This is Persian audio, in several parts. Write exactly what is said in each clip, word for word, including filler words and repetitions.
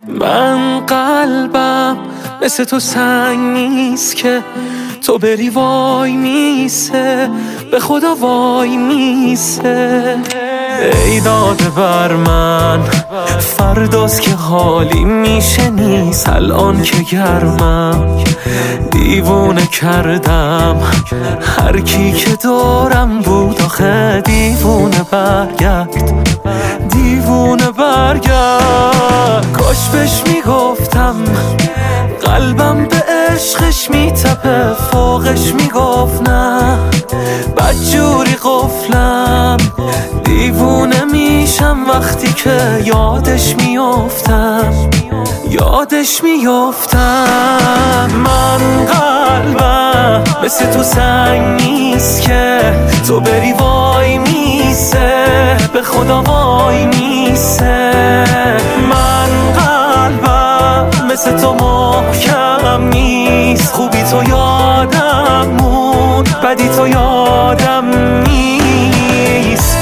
من قلبم مثل تو سنگ نیست که تو بری وای میسه، به خدا وای میسه. ای داده بر من فرداست که حالی میشه نیست، الان که گرمم دیوونه کردم هر کی که دورم بود. آخه دیوونه برگرد، دیوونه برگرد. کاش بهش میگفتم قلبم به عشقش میتپه، فوقش میگفت نه بدجوری قفلم. دیوونه میشم وقتی که یادش میافتم، یادش میافتم. من قلبم مثل تو سنگ نیست که تو بری وای میسه، به خدا وای میسه. من قلبم مثل تو محکم نیست، خوبی تو یادم موند، بدی تو یادم نیست.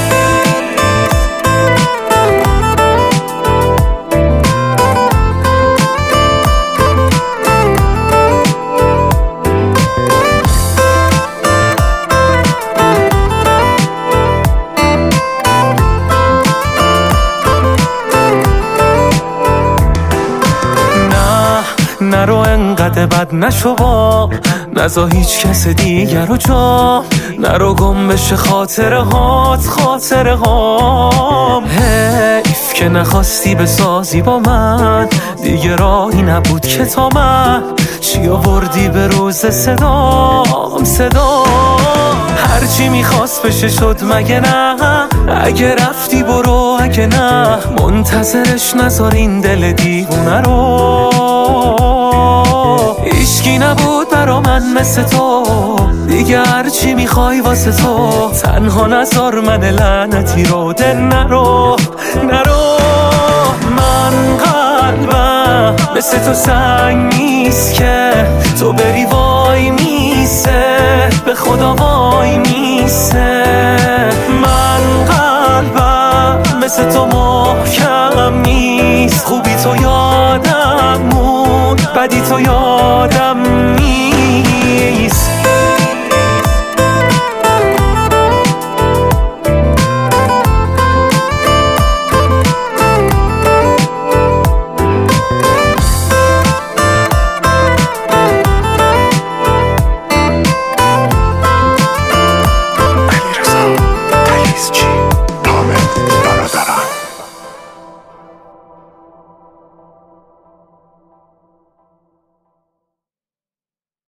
نرو انقدر بد نشو با، نزا هیچ کس دیگر رو جا، نرو گم بشه خاطره هات خاطره هام. حیف که نخواستی بسازی با من، دیگه راهی نبود که تا من چی آوردی به روز صدام صدام. هرچی میخواست بشه شد مگه نه؟ اگه رفتی برو، اگه نه منتظرش نذار این دل دیوونه رو. هیچکی نبود برا من مثل تو، دیگه هرچی میخوای واسه تو. تنها نذار من لعنتی رو، دل نرو نرو. من قلبم مثل تو سنگ نیست که تو بری وای میسه، به خدا وای میسه. من قلبم مثل تو محکم نیست، خوبی تو یادم موند، بدی تو یادم